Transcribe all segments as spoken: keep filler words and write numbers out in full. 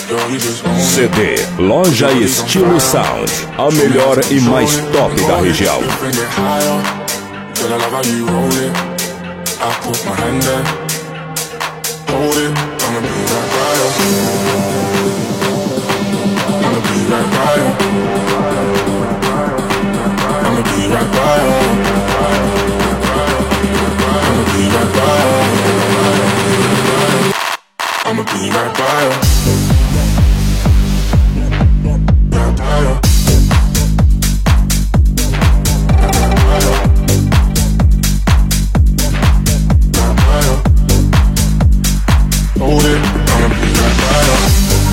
C D Loja Estilo Sound, a melhor e mais top da região. I'ma be right by you. Hold it, I'ma be right by you.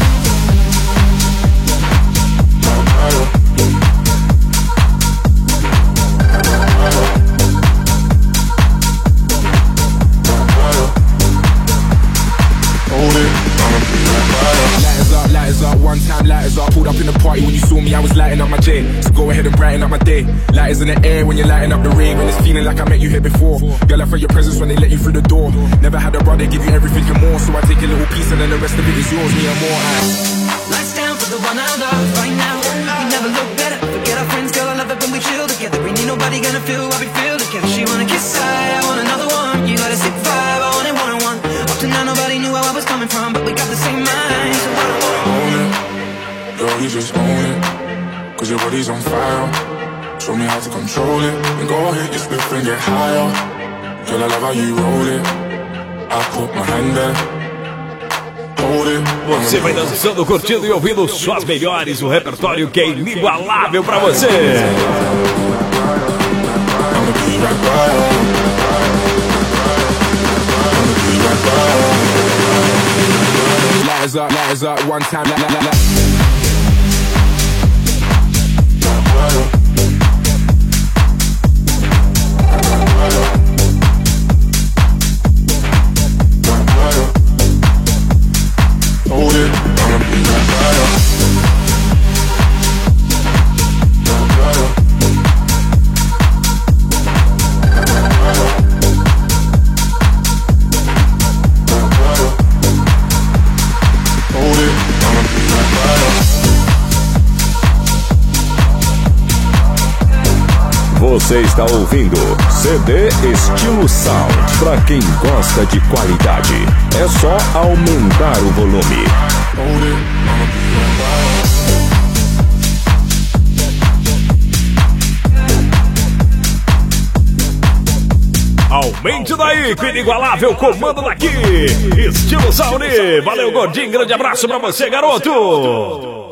One time, lighters up, pulled up in the party. When you saw me, I was lighting up my J. So go ahead and brighten up my day. Lighters in the air when you're lighting up the rave. When it's feeling like I met you here before. Girl, I felt your presence when they let you through the door. Never had a brother give you everything and more. So I take a little piece and then the rest of it is yours, me and more. I... Lights down for the one I love right now. We never look better. Forget our friends, girl, I love it when we chill together. We need nobody gonna feel what we feel together. She wanna kiss side, I want another one. You got a sick vibe, I want it one on one. Up to now, nobody knew where I was coming from, but we got the same mind. So I don't wanna own it. Girl, you just own it, cause your body's on fire. Show me how to control it, and go ahead, you split and get higher. Girl, I love how you roll it. I put my hand there. Hold it. Você vai dançando, curtindo e ouvindo só as melhores, o repertório que é inigualável pra você. I'ma be right by you. I'ma be right by you. Lighters up, lighters up, one time, la la la la. Hold it, I'ma be right by you. Hold it, I'ma be right by you. Você está ouvindo C D Estilo Sound. Pra quem gosta de qualidade, é só aumentar o volume. Hold it, I'ma be right by you. Aumente daí, que inigualável comando daqui. Estilo Sound. Valeu, gordinho. Grande abraço pra você, garoto.